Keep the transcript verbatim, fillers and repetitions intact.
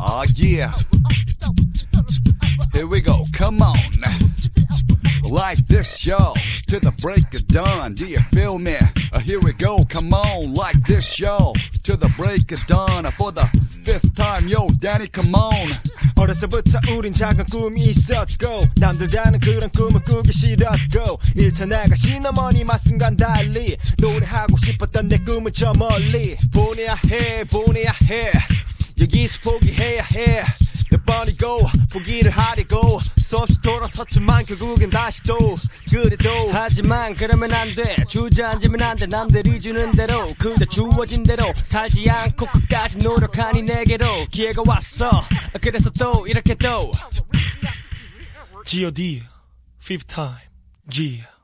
Oh yeah. Here we go, come on. Like this show to the break of dawn. Do you feel me? Uh, here we go, come on. Like this show to the break of dawn. Uh, for the fifth time, yo, Danny, come on. 어려서부터 우린 작은 꿈이 있었고 남들 자는 그런 꿈을 꾸기 싫었고 일터나가신 어머니 맞순간 달리 노래하고 싶었던 내 꿈은 저 멀리 보내야 해 보내야 해 여기서 포기해야 해 몇 번이고 포기를 하려고 수없이 돌아섰지만 결국엔 다시 또 그래도 하지만 그러면 안돼 주저앉으면 안돼 남들이 주는 대로 그저 주어진 대로 살지 않고 끝까지 노력하니 내게로 기회가 왔어 그래서 또 이렇게 또 G O D fifth time G